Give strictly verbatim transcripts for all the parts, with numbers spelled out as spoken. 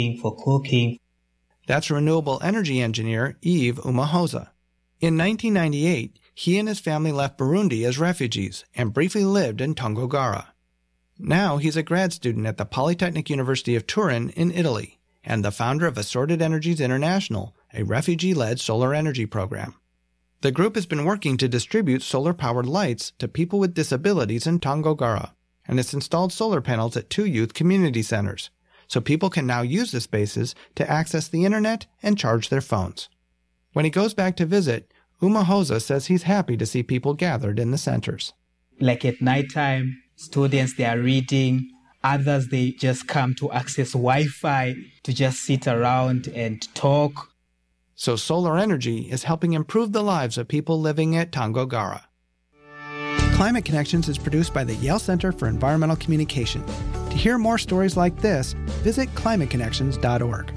for cooking. That's renewable energy engineer Yves Umahosa. In nineteen ninety-eight, he and his family left Burundi as refugees and briefly lived in Tongogara. Now he's a grad student at the Polytechnic University of Turin in Italy and the founder of Assorted Energies International, a refugee-led solar energy program. The group has been working to distribute solar-powered lights to people with disabilities in Tongogara, and it's installed solar panels at two youth community centers, so people can now use the spaces to access the internet and charge their phones. When he goes back to visit, Umahosa says he's happy to see people gathered in the centers. Like at nighttime, students, they are reading. Others, they just come to access Wi-Fi to just sit around and talk. So solar energy is helping improve the lives of people living at Tongogara. Climate Connections is produced by the Yale Center for Environmental Communication. To hear more stories like this, visit climate connections dot org.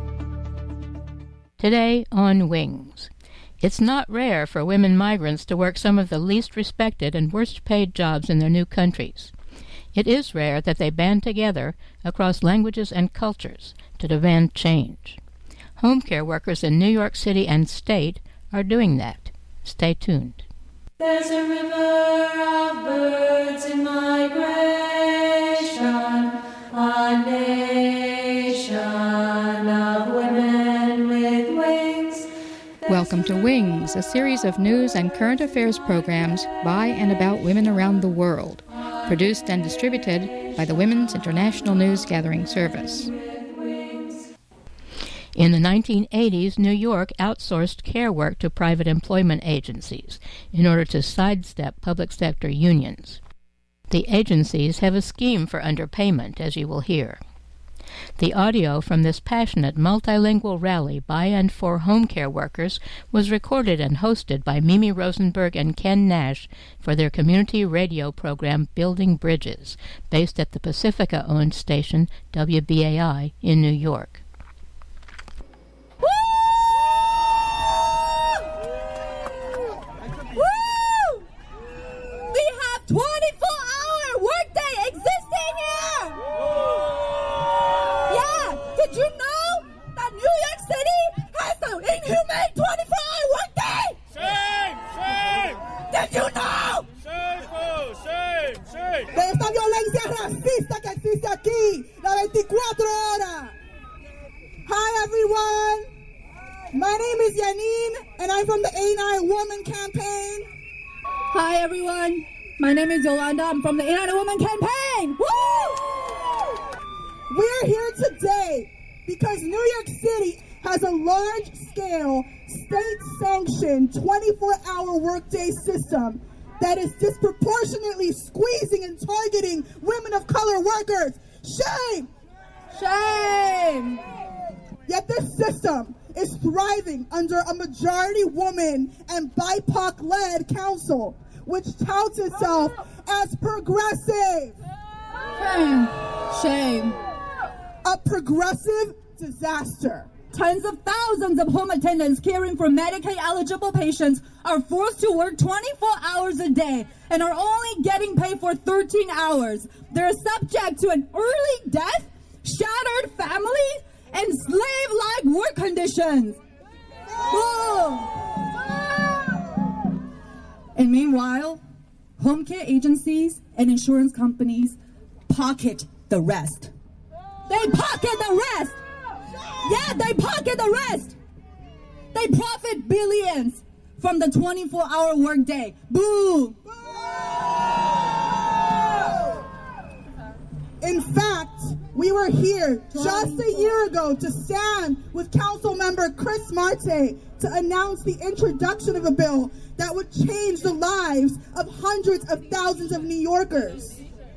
Today on Wings. It's not rare for women migrants to work some of the least respected and worst paid jobs in their new countries. It is rare that they band together across languages and cultures to demand change. Home care workers in New York City and state are doing that. Stay tuned. There's a river of birds in migration, a nation of women with wings. Welcome to Wings, a series of news and current affairs programs by and about women around the world, produced and distributed by the Women's International News Gathering Service. In the nineteen eighties, New York outsourced care work to private employment agencies in order to sidestep public sector unions. The agencies have a scheme for underpayment, as you will hear. The audio from this passionate multilingual rally by and for home care workers was recorded and hosted by Mimi Rosenberg and Ken Nash for their community radio program Building Bridges, based at the Pacifica-owned station W B A I in New York. twenty-four hour workday existing here! Yeah, did you know that New York City has an inhumane twenty-four hour workday? Shame! Shame! Did you know? Shame! Shame! Shame! De esta violencia racista que existe aquí, la veinticuatro horas. Hi everyone, my name is Yanine and I'm from the A nine Woman Campaign. Hi everyone. My name is Yolanda. I'm from the A nine Women Campaign. Woo! We're here today because New York City has a large-scale, state-sanctioned twenty-four hour workday system that is disproportionately squeezing and targeting women of color workers. Shame! Shame! Yet this system is thriving under a majority woman and B I P O C-led council, which touts itself as progressive. Shame. Shame. A progressive disaster. Tens of thousands of home attendants caring for Medicaid-eligible patients are forced to work twenty-four hours a day and are only getting paid for thirteen hours. They're subject to an early death, shattered families, and slave-like work conditions. Whoa. And meanwhile, home care agencies and insurance companies pocket the rest. They pocket the rest! Yeah, they pocket the rest! They profit billions from the twenty-four hour workday. Boo! In fact, we were here just a year ago to stand with Council Member Chris Marte to announce the introduction of a bill that would change the lives of hundreds of thousands of New Yorkers.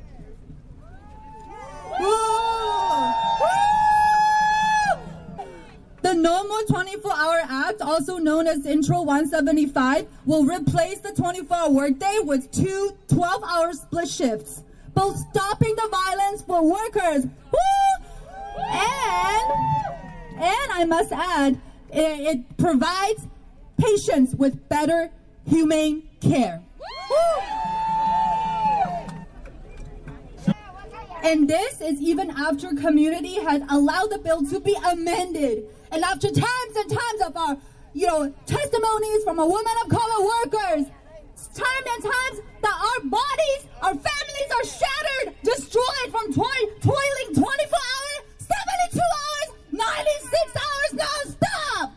The No More twenty-four hour Act, also known as Intro one seventy-five, will replace the twenty-four hour workday with two twelve hour split shifts, both stopping the violence for workers. Woo! And, and I must add, it, it provides patients with better humane care. Woo! And this is even after community has allowed the bill to be amended. And after times and times of our, you know, testimonies from a women of color workers, time and times that our bodies, our families are shattered, destroyed from toil- toiling twenty-four hours, seventy-two hours, ninety-six hours non-stop.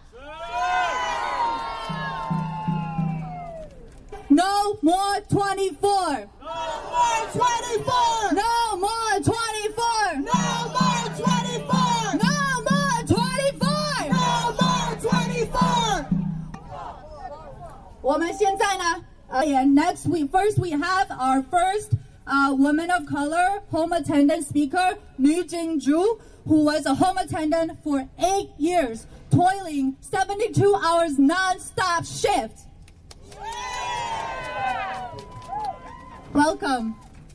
No more twenty-four. No more twenty-four. No more twenty-four. No more twenty-four. No more twenty-four. No more twenty-four. 我们现在呢 Uh, and next, we first we have our first uh, woman of color home attendant speaker, Nu Jing Ju, who was a home attendant for eight years, toiling seventy-two hours non-stop shift. Welcome.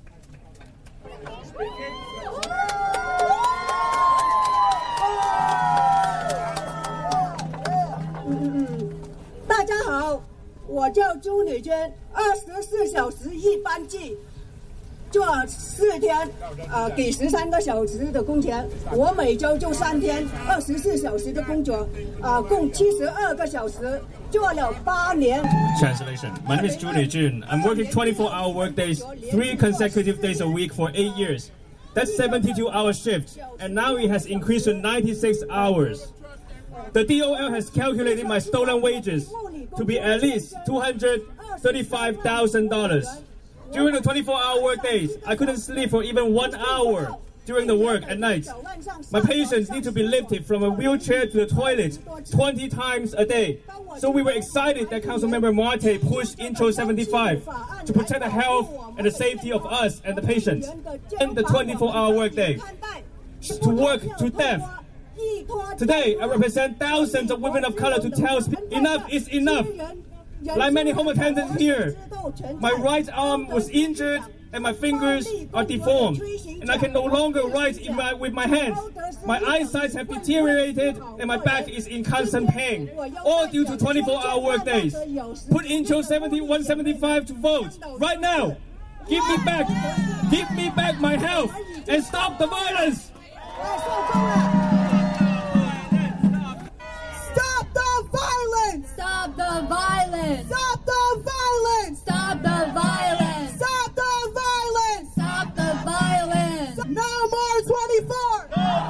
大家好，我叫朱女娟，二十四小时一班制，做四天，呃，给十三个小时的工钱。我每周就三天，二十四小时的工作，啊、呃，共七十二个小时，做了八年。 Translation. My name is Zhu Jun. I'm working twenty-four hour workdays, three consecutive days a week for eight years. That's seventy-two hour shift, and now it has increased to ninety-six hours. The D O L has calculated my stolen wages to be at least two hundred thirty-five thousand dollars. During the twenty-four hour work days, I couldn't sleep for even one hour during the work at night. My patients need to be lifted from a wheelchair to the toilet twenty times a day. So we were excited that Councilmember Marte pushed Intro seventy-five to protect the health and the safety of us and the patients in the twenty-four hour workday. To work to death. Today, I represent thousands of women of color to tell enough is enough. Like many home attendants here, my right arm was injured and my fingers are deformed, and I can no longer write in my, with my hands. My eyesight have deteriorated and my back is in constant pain, all due to twenty-four hour work days. Put Intro one seventy-five to vote right now. Give me back, give me back my health and stop the violence. Stop the violence! Stop the violence! Stop the violence! Stop the violence! Stop the violence! Stop the violence! No more twenty-four!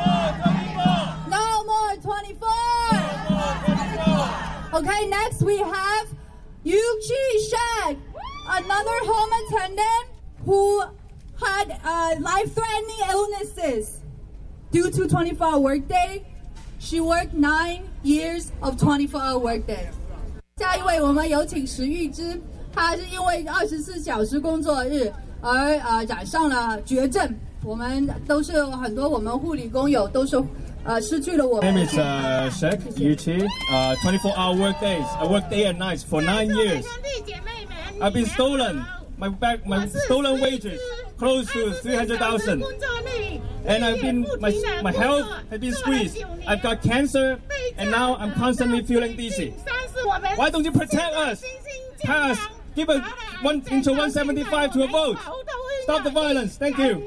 No more twenty-four! Okay, next we have Yu Chi Shag, another home attendant who had uh, life-threatening illnesses due to twenty-four hour workday. She worked nine years of twenty-four hour workday. 下一位，我们有请石玉芝，她是因为二十四小时工作日而呃染上了绝症。我们都是很多我们护理工友都是呃失去了我们。 My name is uh, Shek Yuchi. Uh, twenty-four hour work days. I work day and night for nine years. I've been stolen. My back, my stolen wages, close to three hundred thousand. And I've been, my, my health has been squeezed. I've got cancer, and now I'm constantly feeling dizzy. Why don't you protect us? Pass, give a one into one seventy-five to a vote. Stop the violence. Thank you.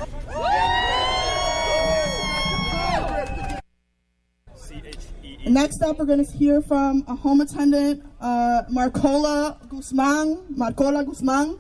Next up, we're going to hear from a home attendant, uh, Marcola Guzman. Marcola Guzman.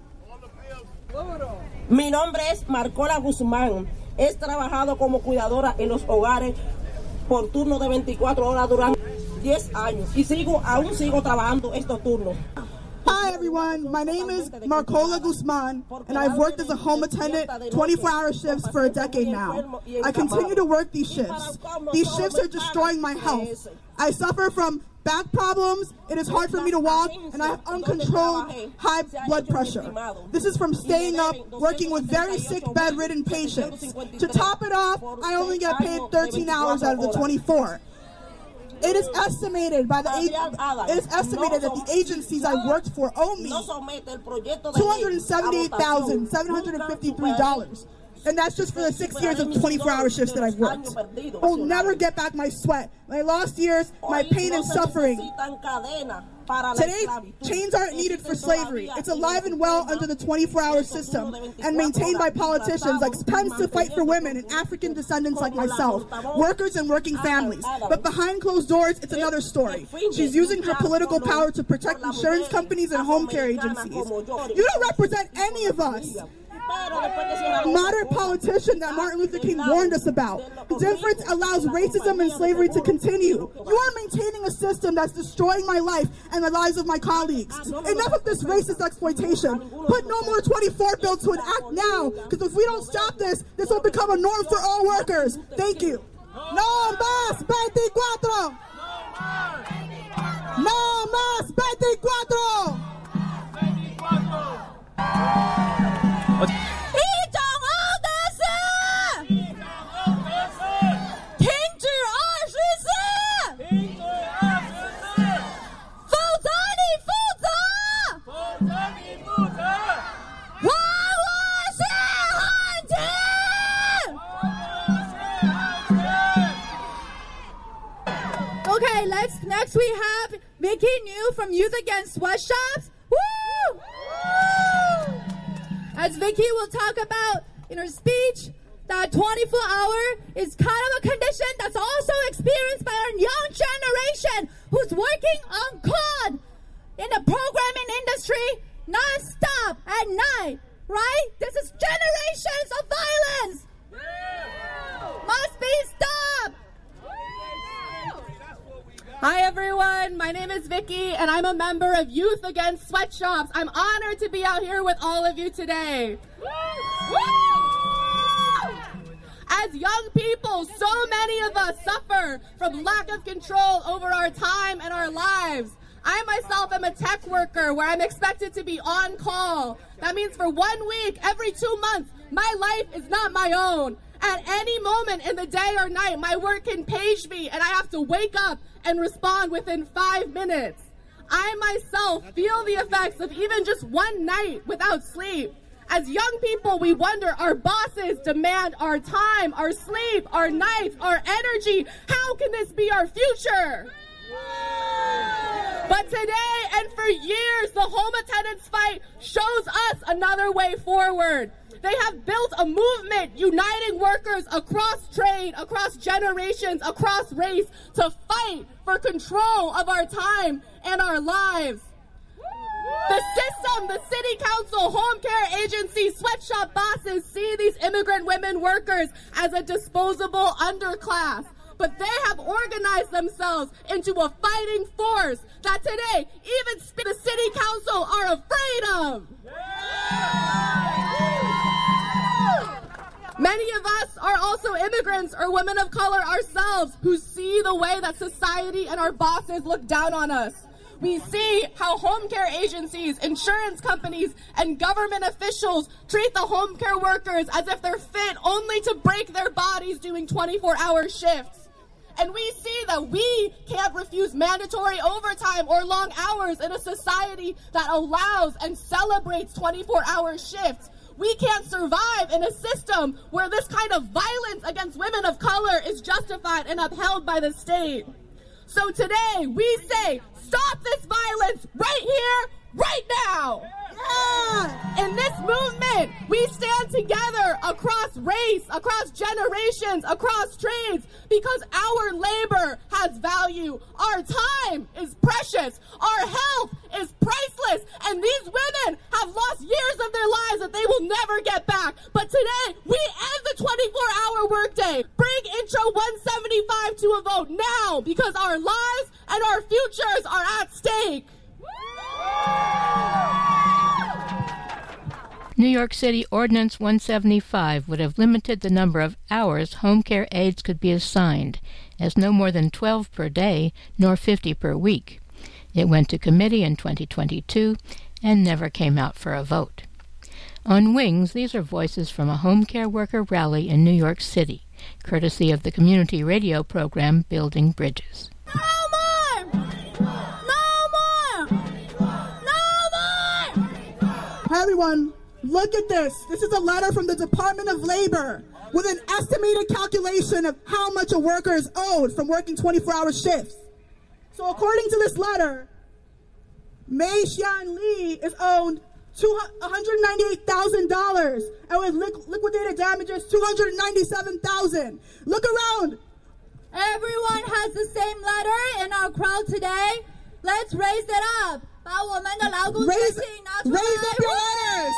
Mi nombre es Marcola Guzmán. He trabajado como cuidadora en los hogares por turno de veinticuatro horas durante diez años y sigo, aún sigo trabajando estos turnos. Hi everyone, my name is Marcola Guzman, and I've worked as a home attendant twenty-four hour shifts for a decade now. I continue to work these shifts. These shifts are destroying my health. I suffer from back problems, it is hard for me to walk, and I have uncontrolled high blood pressure. This is from staying up, working with very sick, bedridden patients. To top it off, I only get paid thirteen hours out of the twenty-four. It is estimated by the it is estimated that the agencies I worked for owe me two hundred seventy-eight thousand seven hundred fifty-three dollars. And that's just for the six years of twenty-four hour shifts that I've worked. I'll never get back my sweat, my lost years, my pain and suffering. Today, chains aren't needed for slavery. It's alive and well under the twenty-four hour system and maintained by politicians like Pence to fight for women and African descendants like myself, workers and working families. But behind closed doors, it's another story. She's using her political power to protect insurance companies and home care agencies. You don't represent any of us. Modern politician that Martin Luther King warned us about. The difference allows racism and slavery to continue. You are maintaining a system that's destroying my life and the lives of my colleagues. Enough of this racist exploitation. Put No More twenty-four bill to an act now, because if we don't stop this, this will become a norm for all workers. Thank you. No más veinticuatro. No más veinticuatro. Okay, let's, next we have Vicky New from Youth Against Sweatshops. Woo! Woo! As Vicky will talk about in her speech, that twenty-four hour is kind of a condition that's also experienced by our young generation who's working on code in the programming industry non-stop at night, right? This is generations of violence. Must be stopped. Hi everyone, my name is Vicky and I'm a member of Youth Against Sweatshops. I'm honored to be out here with all of you today. Woo! As young people, so many of us suffer from lack of control over our time and our lives. I myself am a tech worker where I'm expected to be on call. That means for one week, every two months, my life is not my own. At any moment in the day or night, my work can page me and I have to wake up and respond within five minutes. I myself feel the effects of even just one night without sleep. As young people, we wonder, our bosses demand our time, our sleep, our nights, our energy. How can this be our future? But today and for years, the home attendants fight shows us another way forward. They have built a movement uniting workers across trade, across generations, across race to fight for control of our time and our lives. The system, the city council, home care agencies, sweatshop bosses see these immigrant women workers as a disposable underclass. But they have organized themselves into a fighting force that today even the city council are afraid of. Many of us are also immigrants or women of color ourselves who see the way that society and our bosses look down on us. We see how home care agencies, insurance companies, and government officials treat the home care workers as if they're fit only to break their bodies doing twenty-four hour shifts. And we see that we can't refuse mandatory overtime or long hours in a society that allows and celebrates twenty-four hour shifts. We can't survive in a system where this kind of violence against women of color is justified and upheld by the state. So today, we say, stop this violence right here, right now. Yeah. In this movement, we stand together across race, across generations, across trades, because our labor has value. Our time is precious. Our health is priceless. And these women have lost years of their lives that they will never get back. But today, we end the twenty-four hour workday. Bring Intro one seventy-five to a vote now, because our lives and our futures are at stake. New York City Ordinance one seventy-five would have limited the number of hours home care aides could be assigned, as no more than twelve per day, nor fifty per week. It went to committee in twenty twenty-two and never came out for a vote. On Wings, these are voices from a home care worker rally in New York City, courtesy of the community radio program Building Bridges. No more! No more! No more! Hi, everyone. Look at this. This is a letter from the Department of Labor with an estimated calculation of how much a worker is owed from working twenty-four hour shifts. So according to this letter, Mei Xian Lee is owed one hundred ninety-eight thousand dollars and with li- liquidated damages two hundred ninety-seven thousand dollars. Look around. Everyone has the same letter in our crowd today. Let's raise it up. 把我们的劳工申请拿出来。 Raise up your letters.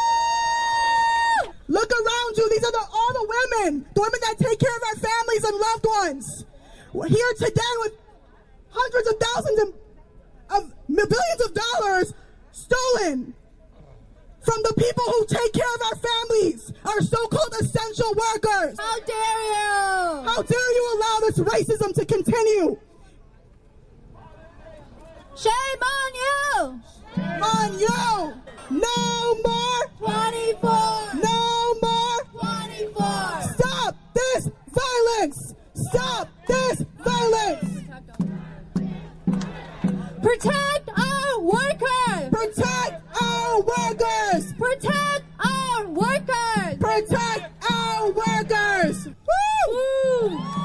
Look around you. These are the, all the women, the women that take care of our families and loved ones. We're here today with hundreds of thousands of, of billions of dollars stolen from the people who take care of our families, our so-called essential workers. How dare you? How dare you allow this racism to continue? Shame on you! Shame on you! No more! twenty-four! No more! twenty-four! Stop this violence! Stop this violence! Protect our workers! Protect our workers! Protect our workers! Protect our workers! Woo!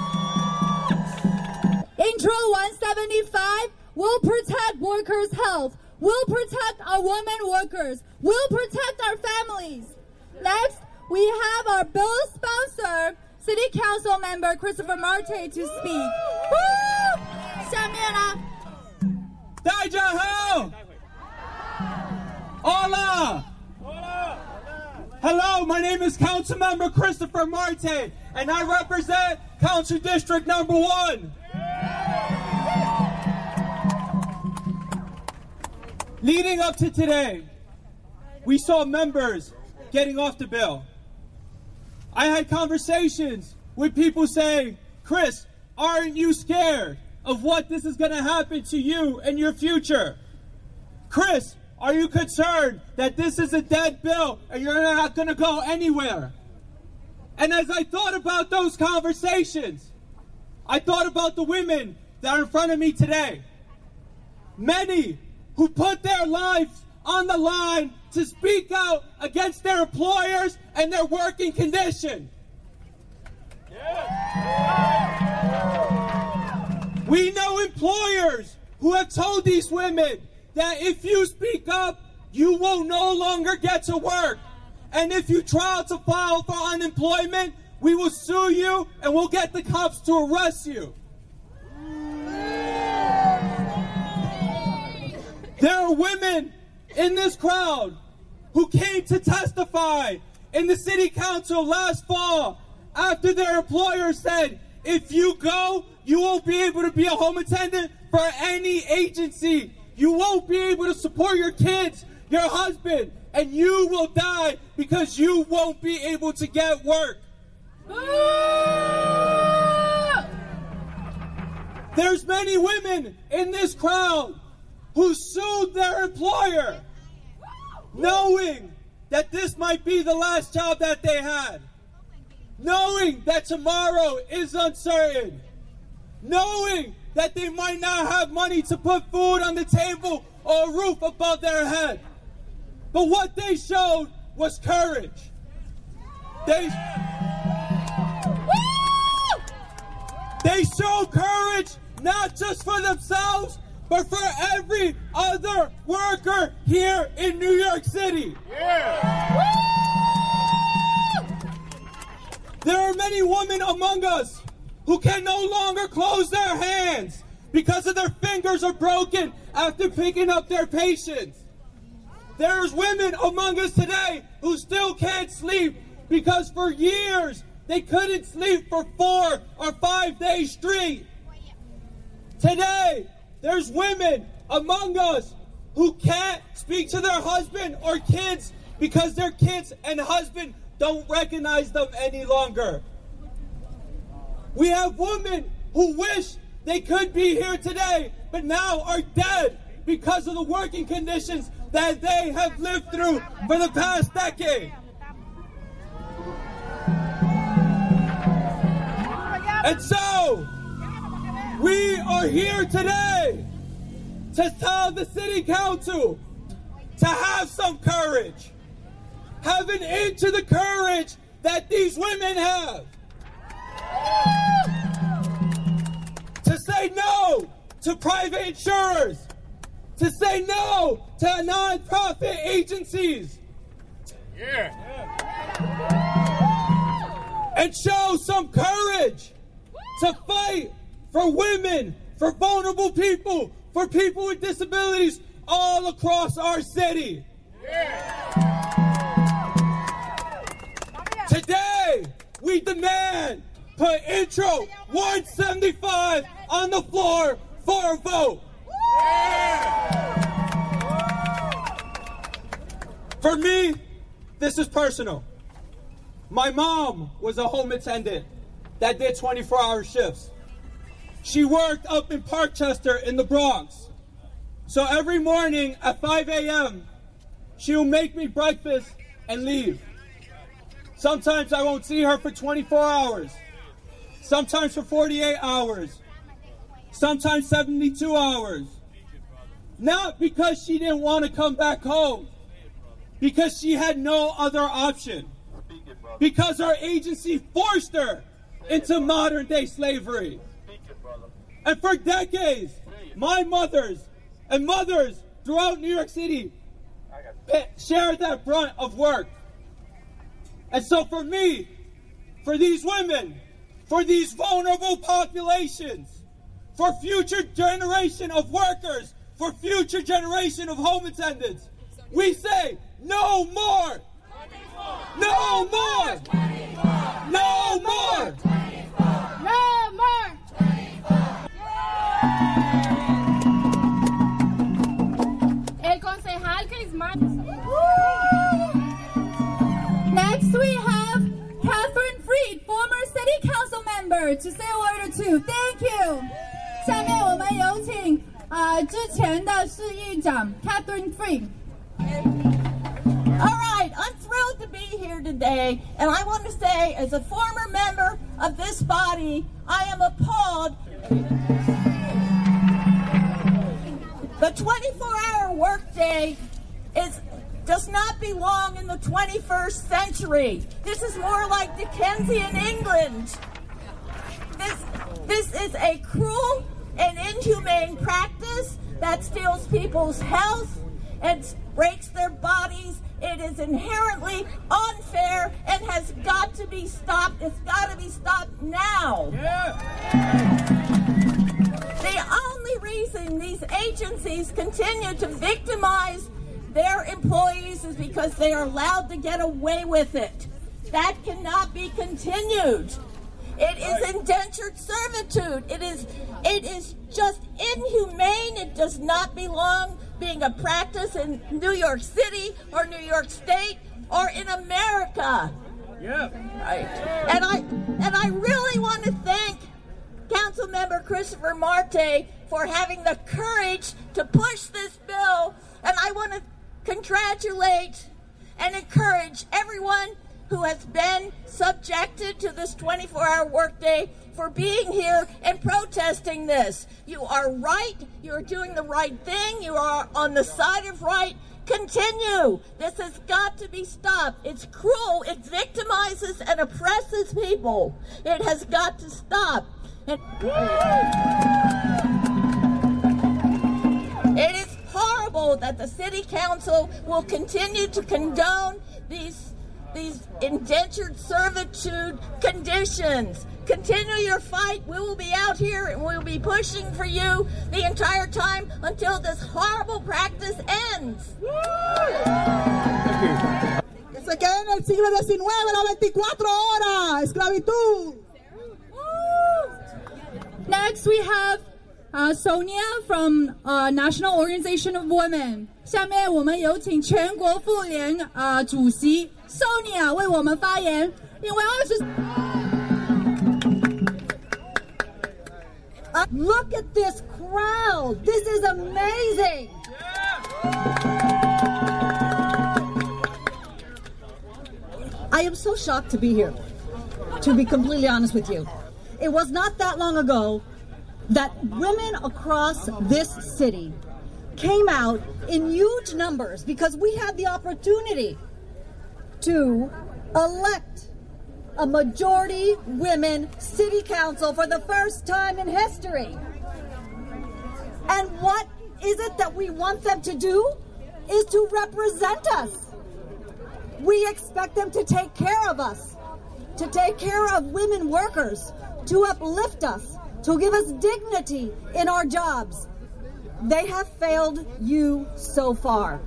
Intro one seventy-five will protect workers' health. We'll protect our women workers. We'll protect our families. Next, we have our bill sponsor, City Council member Christopher Marte, to speak. Woo! 下面呢？ 大家好 Hola! Hello, my name is Councilmember Christopher Marte, and I represent Council District Number One. Leading up to today, we saw members getting off the bill. I had conversations with people saying, Chris, aren't you scared of what this is going to happen to you and your future? Chris, are you concerned that this is a dead bill and you're not going to go anywhere? And as I thought about those conversations, I thought about the women that are in front of me today. Many who put their lives on the line to speak out against their employers and their working condition. We know employers who have told these women that if you speak up, you will no longer get to work. And if you try to file for unemployment, we will sue you and we'll get the cops to arrest you. There are women in this crowd who came to testify in the city council last fall after their employer said, if you go, you won't be able to be a home attendant for any agency. You won't be able to support your kids, your husband, and you will die because you won't be able to get work. There's many women in this crowd who sued their employer, knowing that this might be the last job that they had, knowing that tomorrow is uncertain, knowing that they might not have money to put food on the table or a roof above their head. But what they showed was courage. They, they showed courage not just for themselves, but for every other worker here in New York City. Yeah. There are many women among us who can no longer close their hands because of their fingers are broken after picking up their patients. There's women among us today who still can't sleep because for years they couldn't sleep for four or five days straight. Today, there's women among us who can't speak to their husband or kids because their kids and husband don't recognize them any longer. We have women who wish they could be here today, but now are dead because of the working conditions that they have lived through for the past decade. And so, we are here today to tell the city council to have some courage. Have an inch of the courage that these women have. To say no to private insurers. to say no to non-profit agencies. Yeah. And show some courage to fight for women, for vulnerable people, for people with disabilities all across our city. Yeah. Today, we demand put Intro one seventy-five on the floor for a vote. Yeah. For me, this is personal. My mom was a home attendant that did twenty-four hour shifts. She worked up in Parkchester in the Bronx. So every morning at five a.m., she will make me breakfast and leave. Sometimes I won't see her for twenty-four hours. Sometimes for forty-eight hours. Sometimes seventy-two hours. Not because she didn't want to come back home. Because she had no other option. Because our agency forced her into modern day slavery. And for decades, my mothers and mothers throughout New York City shared that brunt of work. And so for me, for these women, for these vulnerable populations, for future generation of workers, for future generation of home attendants, we say no more! No more! No more! No more! El concejal carismático. Next we have Catherine Freed, former city council member, to say a word or two. Thank you. 下面我们有请呃之前的市议长 Catherine Freed. All right, I'm thrilled to be here today, and I want to say, as a former member of this body, I am appalled. The twenty-four hour workday is does not belong in the twenty-first century. This is more like Dickensian England. This, this is a cruel and inhumane practice that steals people's health and breaks their bodies. It is inherently unfair and has got to be stopped. It's got to be stopped now. Yeah. The only reason these agencies continue to victimize their employees is because they are allowed to get away with it. That cannot be continued. It is indentured servitude. It is, it is just inhumane. It does not belong being a practice in New York City or New York State or in America. Yeah. Right. And I and I really want to thank Councilmember Christopher Marte for having the courage to push this bill. And I want to congratulate and encourage everyone who has been subjected to this twenty-four hour workday for being here and protesting this. You are right. You are doing the right thing. You are on the side of right. Continue. This has got to be stopped. It's cruel. It victimizes and oppresses people. It has got to stop. It, it is horrible that the city council will continue to condone these these indentured servitude conditions. Continue your fight. We will be out here and we'll be pushing for you the entire time until this horrible practice ends. Que se quede en el siglo diecinueve, las veinticuatro horas, esclavitud. Next we have uh, Sonia from uh, National Organization of Women. 下面我们有请全国妇联呃主席 Sonia 为我们发言。因为二十 Look at this crowd. This is amazing. I am so shocked to be here, to be completely honest with you. It was not that long ago that women across this city came out in huge numbers because we had the opportunity to elect a majority women city council for the first time in history. And what is it that we want them to do? Is to represent us. We expect them to take care of us, to take care of women workers, to uplift us, to give us dignity in our jobs. They have failed you so far.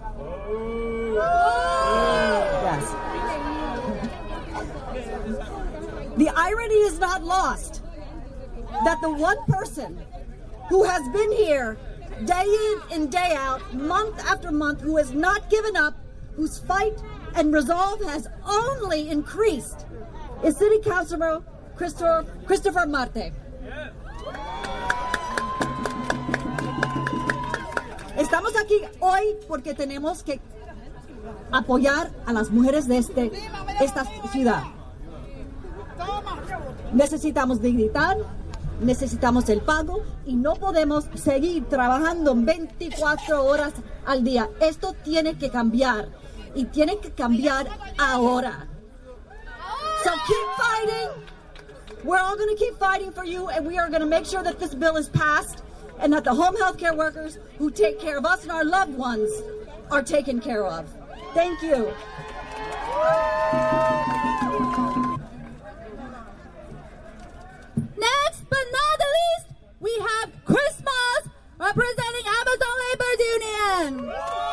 Yes. The irony is not lost that the one person who has been here day in and day out, month after month, who has not given up, whose fight and resolve has only increased, is City Councilor Christopher, Christopher Marte. Estamos aquí hoy porque tenemos que apoyar a las mujeres de este, esta ciudad. Necesitamos dignidad, necesitamos el pago y no podemos seguir trabajando veinticuatro horas al día. Esto tiene que cambiar y tiene que cambiar ahora. So keep fighting. We're all going to keep fighting for you, and we are going to make sure that this bill is passed and that the home health care workers who take care of us and our loved ones are taken care of. Thank you. Next but not the least, we have Chris Moss representing Amazon Labor Union.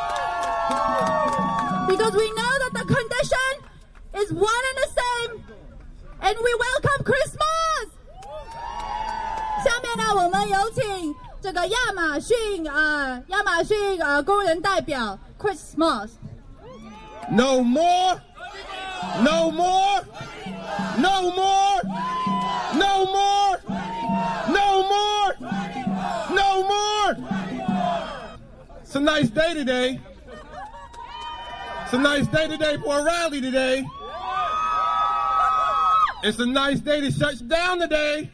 Because we know that the condition is one and the same, and we welcome Chris Moss. 下面呢，我们有请这个亚马逊呃亚马逊呃工人代表 Chris Moss. No more, no more, no more, no more, no more, no more. It's a nice day today. It's a nice day today for a rally today. It's a nice day to shut down today.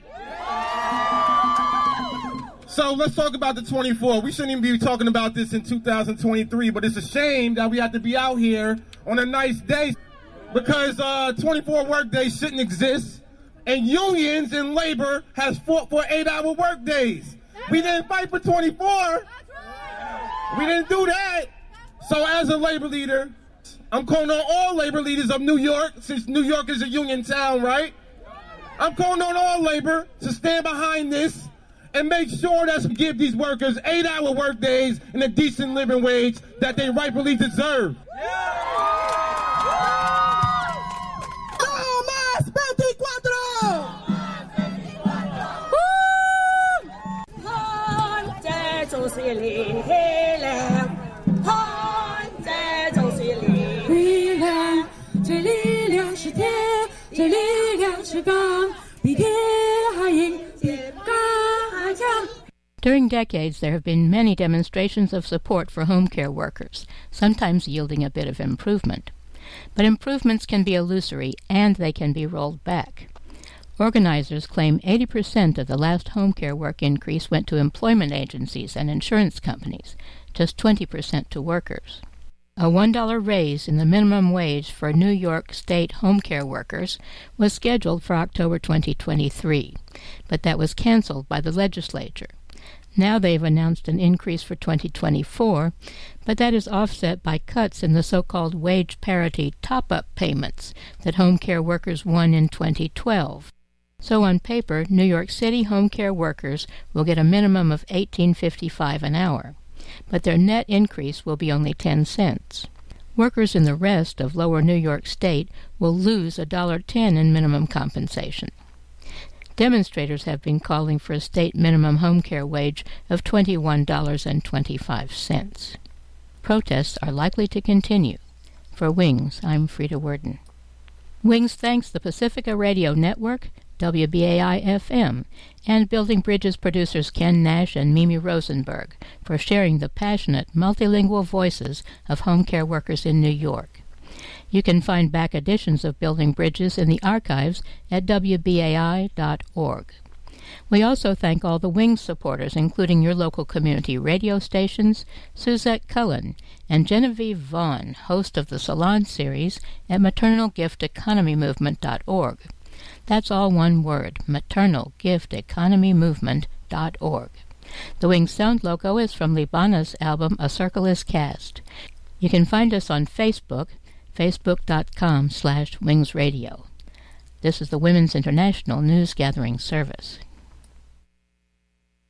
So let's talk about the twenty-four. We shouldn't even be talking about this in two thousand twenty-three, but it's a shame that we have to be out here on a nice day because uh, twenty-four workdays shouldn't exist, and unions and labor has fought for eight-hour workdays. We didn't fight for twenty-four. We didn't do that. So as a labor leader, I'm calling on all labor leaders of New York, since New York is a union town, right? I'm calling on all labor to stand behind this and make sure that we give these workers eight-hour workdays and a decent living wage that they rightfully deserve. ¡No más veinticuatro! During decades, there have been many demonstrations of support for home care workers, sometimes yielding a bit of improvement. But improvements can be illusory, and they can be rolled back. Organizers claim eighty percent of the last home care work increase went to employment agencies and insurance companies, just twenty percent to workers. A one dollar raise in the minimum wage for New York State home care workers was scheduled for October twenty twenty-three, but that was canceled by the legislature. Now they've announced an increase for twenty twenty-four, but that is offset by cuts in the so-called wage parity top-up payments that home care workers won in twenty twelve. So on paper, New York City home care workers will get a minimum of eighteen fifty-five an hour, but their net increase will be only ten cents. Workers in the rest of lower New York State will lose one dollar ten in minimum compensation. Demonstrators have been calling for a state minimum home care wage of twenty-one dollars and twenty-five cents. Protests are likely to continue. For Wings, I'm Frida Worden. Wings thanks the Pacifica Radio Network, W B A I F M, and Building Bridges producers Ken Nash and Mimi Rosenberg for sharing the passionate, multilingual voices of home care workers in New York. You can find back editions of Building Bridges in the archives at W B A I dot org. We also thank all the Wings supporters, including your local community radio stations, Suzette Cullen, and Genevieve Vaughn, host of the Salon series at maternal gift economy movement dot org. That's all one word, maternal gift economy movement dot org. The Wings sound logo is from Libana's album A Circle Is Cast. You can find us on Facebook, facebook.com slash wingsradio. This is the Women's International News Gathering Service.